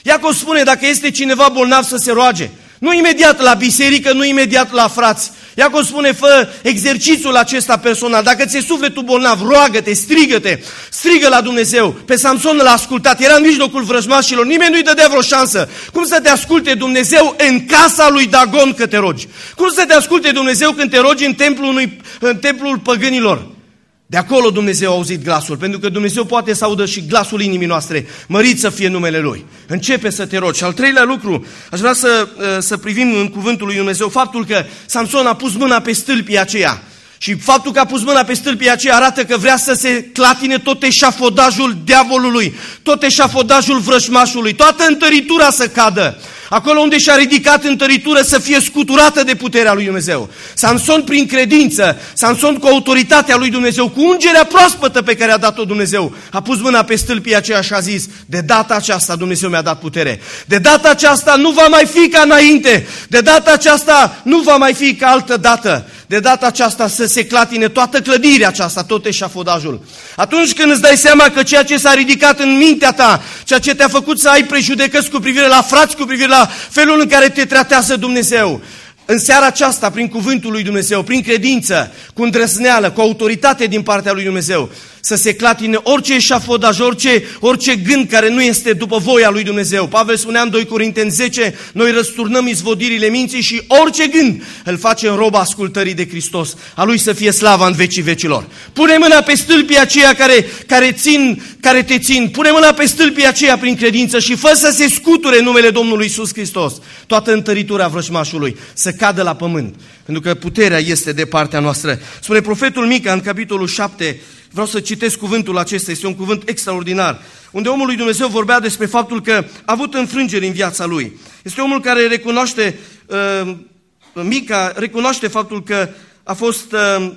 Iacov spune, dacă este cineva bolnav să se roage. Nu imediat la biserică, nu imediat la frați. Iacov spune, fă exercițiul acesta personal. Dacă ți-e sufletul bolnav, roagă-te, strigă-te, strigă la Dumnezeu. Pe Samson l-a ascultat, era în mijlocul vrăjmașilor, nimeni nu-i dădea vreo șansă. Cum să te asculte Dumnezeu în casa lui Dagon că te rogi? Cum să te asculte Dumnezeu când te rogi în templul, unui, în templul păgânilor? De acolo Dumnezeu a auzit glasul, pentru că Dumnezeu poate să audă și glasul inimii noastre. Mărit să fie numele Lui. Începe să te rogi. Și al treilea lucru, aș vrea să, să privim în cuvântul lui Dumnezeu faptul că Samson a pus mâna pe stâlpii aceia. Și faptul că a pus mâna pe stâlpii aceia arată că vrea să se clatine tot eșafodajul diavolului, tot eșafodajul vrăjmașului, toată întăritura să cadă. Acolo unde și-a ridicat întăritură să fie scuturată de puterea lui Dumnezeu. Samson prin credință, Samson cu autoritatea lui Dumnezeu, cu ungerea proaspătă pe care a dat-o Dumnezeu, a pus mâna pe stâlpii aceea și a zis, de data aceasta Dumnezeu mi-a dat putere. De data aceasta nu va mai fi ca înainte. De data aceasta nu va mai fi ca altă dată. De data aceasta să se clatine toată clădirea aceasta, tot eșafodajul. Atunci când îți dai seama că ceea ce s-a ridicat în mintea ta, ceea ce te-a făcut să ai prejudecăți cu privire la frați, cu privire la felul în care te tratează Dumnezeu, în seara aceasta, prin cuvântul lui Dumnezeu, prin credință, cu îndrăzneală, cu autoritate din partea lui Dumnezeu, să se clatine orice eșafodaj, orice, orice gând care nu este după voia lui Dumnezeu. Pavel spunea în doi Corinteni zece, noi răsturnăm izvodirile minții și orice gând îl facem roba ascultării de Hristos. A Lui să fie slava în vecii vecilor. Pune mâna pe stâlpii aceia care, care, țin, care te țin. Pune mâna pe stâlpii aceia prin credință și fă să se scuture numele Domnului Iisus Hristos. Toată întăritura vrăjmașului să cadă la pământ. Pentru că puterea este de partea noastră. Spune profetul Mica în capitolul șapte, vreau să citesc cuvântul acesta, este un cuvânt extraordinar, unde omul lui Dumnezeu vorbea despre faptul că a avut înfrângeri în viața lui. Este omul care recunoaște, uh, Mica recunoaște faptul că a fost, uh,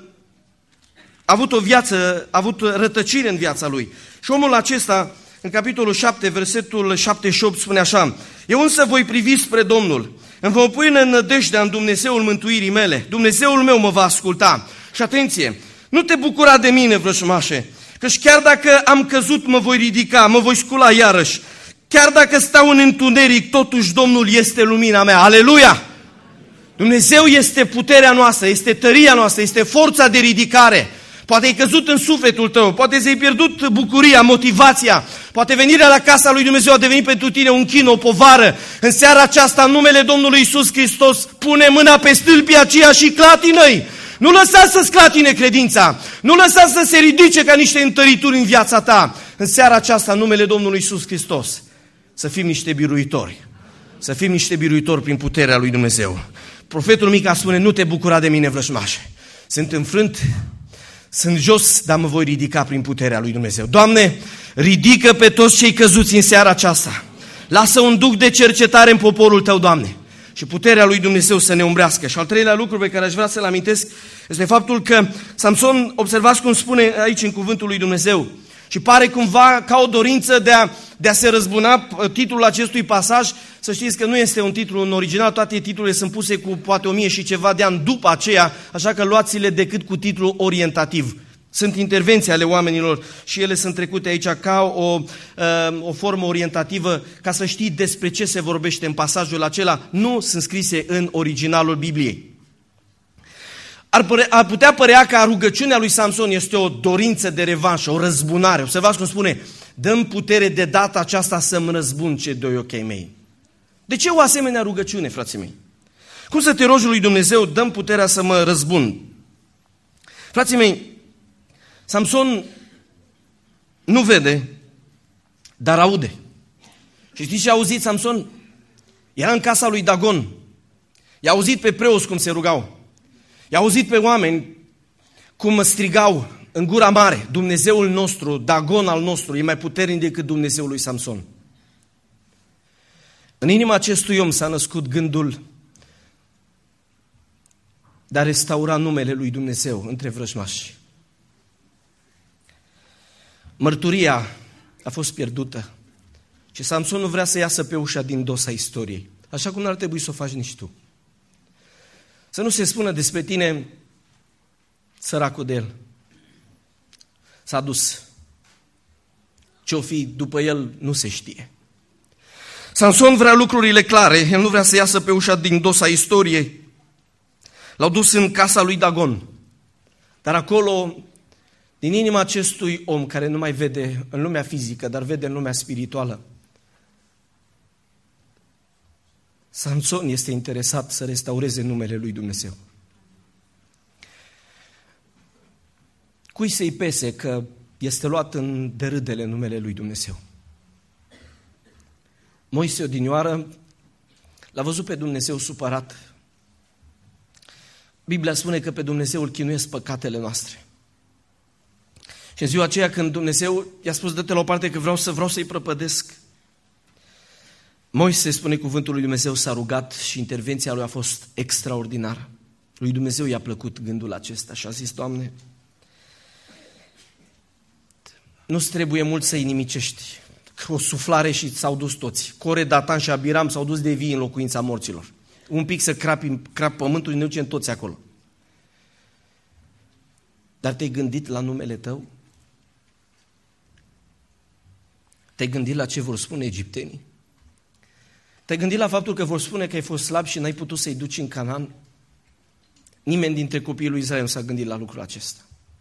a avut o viață, a avut rătăcire în viața lui. Și omul acesta, în capitolul șapte, versetul șaptezeci și opt, spune așa, eu însă voi privi spre Domnul, îmi voi pune în nădejdea în Dumnezeul mântuirii mele, Dumnezeul meu mă va asculta. Și atenție, nu te bucura de mine, vrăjmașe, căci chiar dacă am căzut, mă voi ridica, mă voi scula iarăși. Chiar dacă stau în întuneric, totuși Domnul este lumina mea. Aleluia! Dumnezeu este puterea noastră, este tăria noastră, este forța de ridicare. Poate ai căzut în sufletul tău, poate ți-ai pierdut bucuria, motivația, poate venirea la casa lui Dumnezeu a devenit pentru tine un chin, o povară. În seara aceasta, în numele Domnului Iisus Hristos, pune mâna pe stâlpii aceia și clatină-i. Nu lăsa să sclatine credința, nu lăsa să se ridice ca niște întărituri în viața ta. În seara aceasta, în numele Domnului Iisus Hristos, să fim niște biruitori, să fim niște biruitori prin puterea lui Dumnezeu. Profetul Mica spune, nu te bucura de mine, vrăjmașe. Sunt înfrânt, sunt jos, dar mă voi ridica prin puterea lui Dumnezeu. Doamne, ridică pe toți cei căzuți în seara aceasta. Lasă un duc de cercetare în poporul Tău, Doamne. Și puterea lui Dumnezeu să ne umbrească. Și al treilea lucru pe care aș vrea să-l amintesc este faptul că Samson, observați cum spune aici în cuvântul lui Dumnezeu, și pare cumva ca o dorință de a, de a se răzbuna titlul acestui pasaj. Să știți că nu este un titlu în original, toate titlurile sunt puse cu poate o mie și ceva de ani după aceea, așa că luați-le decât cu titlul orientativ. Sunt intervenții ale oamenilor și ele sunt trecute aici ca o, o formă orientativă, ca să știi despre ce se vorbește în pasajul acela. Nu sunt scrise în originalul Bibliei. Ar, părea, ar putea părea că rugăciunea lui Samson este o dorință de revanșă, o răzbunare. Observați cum spune, dă-mi putere de data aceasta să-mi răzbun cei doi ochii mei. De ce o asemenea rugăciune, frații mei? Cum să te rogi lui Dumnezeu, dă-mi puterea să mă răzbun? Frații mei, Samson nu vede, dar aude. Și știți ce a auzit Samson? Era în casa lui Dagon. I-a auzit pe preoți cum se rugau. I-a auzit pe oameni cum strigau în gura mare, Dumnezeul nostru, Dagon al nostru, e mai puternic decât Dumnezeul lui Samson. În inima acestui om s-a născut gândul de a restaura numele lui Dumnezeu între vrăjmași. Mărturia a fost pierdută și Samson nu vrea să iasă pe ușa din dos a istoriei, așa cum n-ar trebui să o faci nici tu. Să nu se spună despre tine, săracul de el, s-a dus. Ce-o fi după el nu se știe. Samson vrea lucrurile clare, el nu vrea să iasă pe ușa din dos a istoriei. L-au dus în casa lui Dagon. Dar acolo, din inima acestui om care nu mai vede în lumea fizică, dar vede în lumea spirituală, Samson este interesat să restaureze numele lui Dumnezeu. Cui să-i pese că este luat în derâdele numele lui Dumnezeu? Moise odinioară l-a văzut pe Dumnezeu supărat. Biblia spune că pe Dumnezeu îl chinuiesc păcatele noastre. Și în ziua aceea când Dumnezeu i-a spus dă-te la o parte că vreau, să, vreau să-i prăpădesc, Moise, spune cuvântul lui Dumnezeu, s-a rugat și intervenția lui a fost extraordinară. Lui Dumnezeu i-a plăcut gândul acesta și a zis, Doamne, nu-ți trebuie mult să-i nimicești. O suflare și s-au dus toți. Core, Datan și Abiram s-au dus de vii în locuința morților. Un pic să crapi, crapi pământul și ne ducem toți acolo. Dar te-ai gândit la numele tău? Te-ai gândit la ce vor spune egiptenii? Te-ai gândit la faptul că vor spune că ai fost slab și n-ai putut să-i duci în Canaan? Nimeni dintre copiii lui Israel nu s-a gândit la lucrul acesta.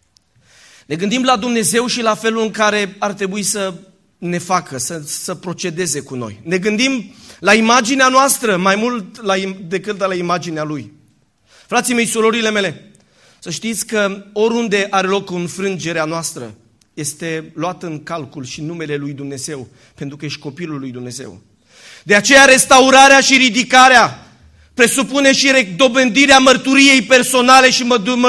Ne gândim la Dumnezeu și la felul în care ar trebui să ne facă, să, să procedeze cu noi. Ne gândim la imaginea noastră mai mult la, decât la imaginea Lui. Frații mei, surorile mele, să știți că oriunde are loc înfrângerea noastră, este luat în calcul și numele Lui Dumnezeu, pentru că ești copilul Lui Dumnezeu. De aceea restaurarea și ridicarea presupune și redobândirea mărturiei personale și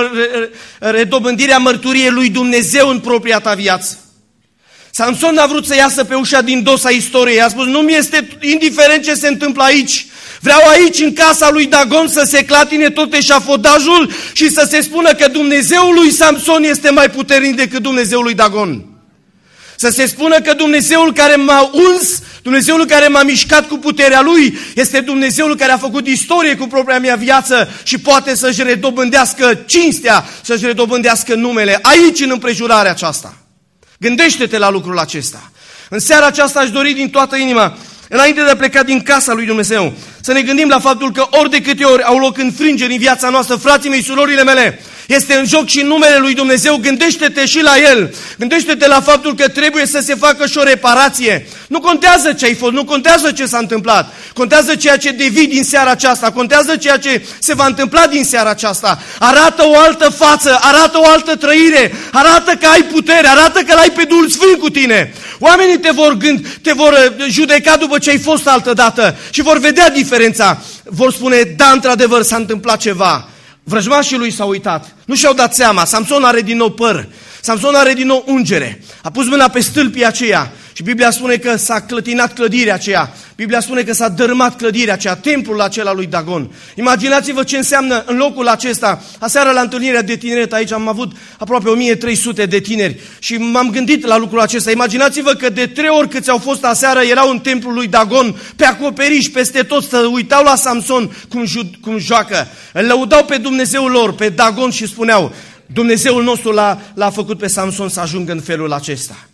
redobândirea mărturiei lui Dumnezeu în propria ta viață. Samson a vrut să iasă pe ușa din dos a istoriei. A spus, nu mi este indiferent ce se întâmplă aici. Vreau aici, în casa lui Dagon, să se clatine tot eșafodajul și să se spună că Dumnezeul lui Samson este mai puternic decât Dumnezeul lui Dagon. Să se spună că Dumnezeul care m-a uns, Dumnezeul care m-a mișcat cu puterea Lui, este Dumnezeul care a făcut istorie cu propria mea viață și poate să-și redobândească cinstea, să-și redobândească numele aici, în împrejurarea aceasta. Gândește-te la lucrul acesta. În seara aceasta aș dori din toată inima, înainte de a pleca din casa lui Dumnezeu, să ne gândim la faptul că ori de câte ori au loc înfrângeri în viața noastră, frații mei, surorile mele, este în joc și numele lui Dumnezeu, gândește-te și la El. Gândește-te la faptul că trebuie să se facă și o reparație. Nu contează ce ai fost, nu contează ce s-a întâmplat. Contează ceea ce devii din seara aceasta, contează ceea ce se va întâmpla din seara aceasta. Arată o altă față, arată o altă trăire, arată că ai putere, arată că l-ai pe Duhul Sfânt cu tine. Oamenii te vor, gând, te vor judeca după ce ai fost altădată și vor vedea diferența. Vor spune, da, într-adevăr s-a întâmplat ceva. Vrăjmașii lui s-au uitat, nu și-au dat seama, Samson are din nou păr, Samson are din nou ungere, a pus mâna pe stâlpii aceea și Biblia spune că s-a clătinat clădirea aceea, Biblia spune că s-a dărâmat clădirea aceea, templul acela lui Dagon. Imaginați-vă ce înseamnă în locul acesta. Aseară la întâlnirea de tineret aici am avut aproape o mie trei sute de tineri și m-am gândit la lucrul acesta. Imaginați-vă că de trei ori câți au fost aseară erau în templul lui Dagon, pe acoperiș, peste tot, să uitau la Samson cum, ju- cum joacă. Îl lăudau pe Dumnezeul lor, pe Dagon și spuneau, Dumnezeul nostru l-a, l-a făcut pe Samson să ajungă în felul acesta.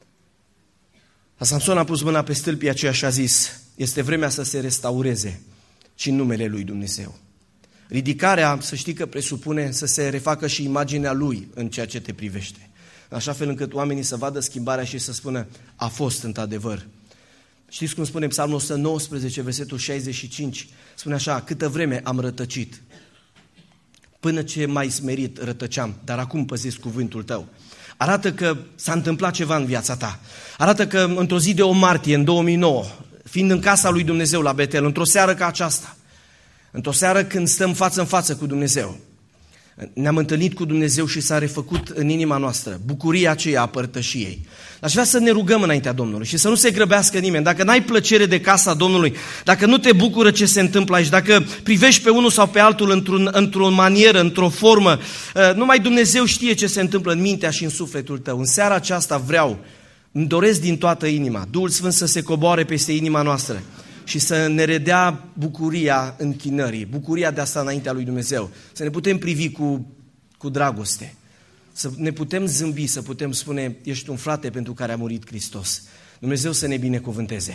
Dar Samson a pus mâna pe stâlpii aceia și a zis, este vremea să se restaureze și în numele lui Dumnezeu. Ridicarea, să știi că presupune să se refacă și imaginea lui în ceea ce te privește. În așa fel încât oamenii să vadă schimbarea și să spună, a fost într-adevăr. Știți cum spune Psalmul o sută nouăsprezece, versetul șaizeci și cinci? Spune așa, câtă vreme am rătăcit, până ce m-ai smerit rătăceam, dar acum păzesc cuvântul tău. Arată că s-a întâmplat ceva în viața ta. Arată că într-o zi de o martie, în două mii nouă, fiind în casa lui Dumnezeu la Betel, într-o seară ca aceasta, într-o seară când stăm față în față cu Dumnezeu, ne-am întâlnit cu Dumnezeu și s-a refăcut în inima noastră bucuria aceea a părtășiei. Aș vrea să ne rugăm înaintea Domnului și să nu se grăbească nimeni. Dacă n-ai plăcere de casa Domnului, dacă nu te bucură ce se întâmplă aici, dacă privești pe unul sau pe altul într-un, într-o manieră, într-o formă, numai Dumnezeu știe ce se întâmplă în mintea și în sufletul tău. În seara aceasta vreau, îmi doresc din toată inima, Duhul Sfânt să se coboare peste inima noastră și să ne redea bucuria închinării, bucuria de a sta înaintea lui Dumnezeu, să ne putem privi cu, cu dragoste, să ne putem zâmbi, să putem spune, ești un frate pentru care a murit Hristos. Dumnezeu să ne binecuvânteze.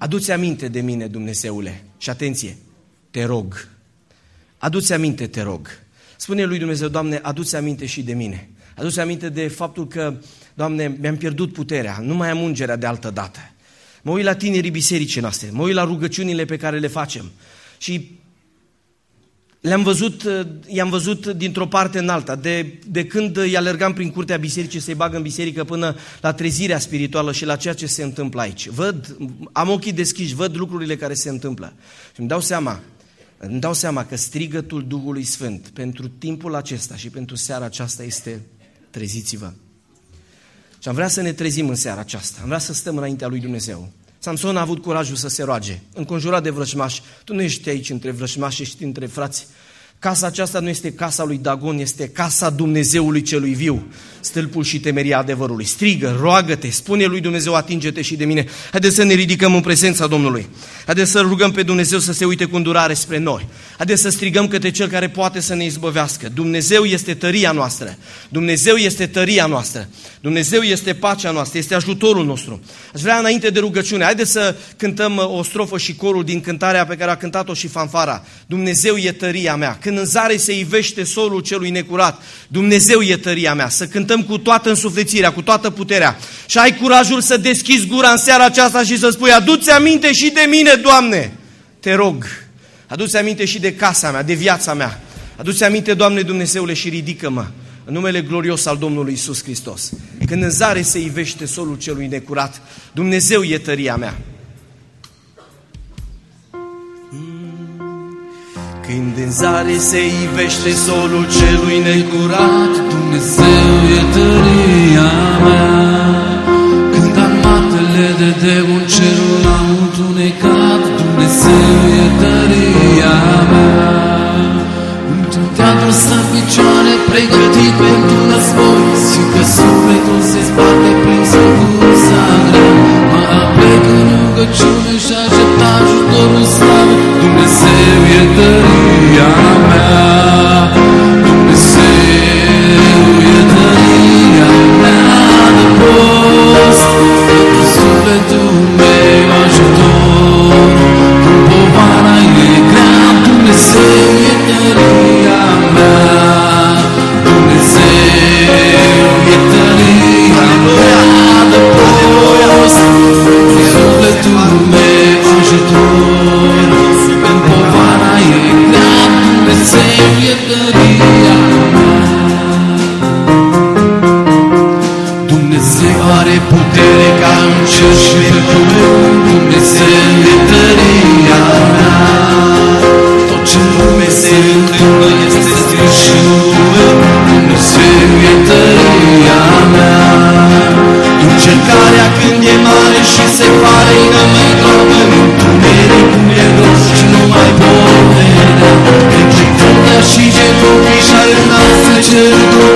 adu-ți aminte de mine, Dumnezeule. Și atenție, te rog. Adu-ți aminte, te rog. Spune lui Dumnezeu, Doamne, adu-ți aminte și de mine. Adu-ți aminte de faptul că, Doamne, mi-am pierdut puterea, nu mai am ungerea de altă dată. Mă uit la tinerii bisericii noastre, mă uit la rugăciunile pe care le facem și le-am văzut, i-am văzut dintr-o parte în alta, de, de când îi alergam prin curtea bisericii să-i bag în biserică până la trezirea spirituală și la ceea ce se întâmplă aici. Văd, am ochii deschiși, văd lucrurile care se întâmplă și îmi dau seama, îmi dau seama că strigătul Duhului Sfânt pentru timpul acesta și pentru seara aceasta este: treziți-vă. Și am vrea să ne trezim în seara aceasta, am vrea să stăm înaintea lui Dumnezeu. Samson a avut curajul să se roage, înconjurat de vrăjmași. Tu nu ești aici între vrăjmași, ești între frați. Casa aceasta nu este casa lui Dagon, este casa Dumnezeului celui viu, stâlpul și temeria adevărului. Strigă, roagă-te, spune lui Dumnezeu, atinge-te și de mine. Haideți să ne ridicăm în prezența Domnului. Haideți să rugăm pe Dumnezeu să se uite cu îndurare spre noi. Haideți să strigăm către Cel care poate să ne izbăvească. Dumnezeu este tăria noastră. Dumnezeu este tăria noastră. Dumnezeu este pacea noastră, este ajutorul nostru. Aș vrea înainte de rugăciune, haideți să cântăm o strofă și corul din cântarea pe care a cântat-o și fanfara. Dumnezeu e tăria mea. Când în zare se ivește solul celui necurat, Dumnezeu e tăria mea. Să cântăm cu toată însuflețirea, cu toată puterea. Și ai curajul să deschizi gura în seara aceasta și să spui: adu-ți aminte și de mine, Doamne, te rog. Adu-ți aminte și de casa mea, de viața mea. Adu-ți aminte, Doamne Dumnezeule, și ridică-mă în numele glorios al Domnului Iisus Hristos. Când în zare se ivește solul celui necurat, Dumnezeu e tăria mea. Când în zare se ivește solul celui necurat, Dumnezeu e tăria mea. Când armatele de demon cerul au întunecat, Dumnezeu e tăria mea. Într-un teatru stă în picioare, pregătit pentru război, simt că sufletul se sparte prin săcuța grea. Mă aplec în rugăciune și aștept ajutorul slavă. Dumnezeu e tăria mea. Dumnezeu e tăria mea de post. Pentru sufletul meu ajutor. Când povara e grea, Dumnezeu e tăria mea. Dumnezeu e tăria mea de post. Pentru sufletul meu ajutor. Când povara e grea, Dumnezeu e tăria mea. Dumnezeu are putere ca în cer și pe pământ. Dumnezeu e tăria mea. Tot ce în lume se întâmplă este scris și nu cuvânt. Dumnezeu e tăria mea. Încercarea când e mare și se pare inămăitoare, întunericul e gros și nu mai pot vedea. Între fruntea și genunchii și-ar înalță cerul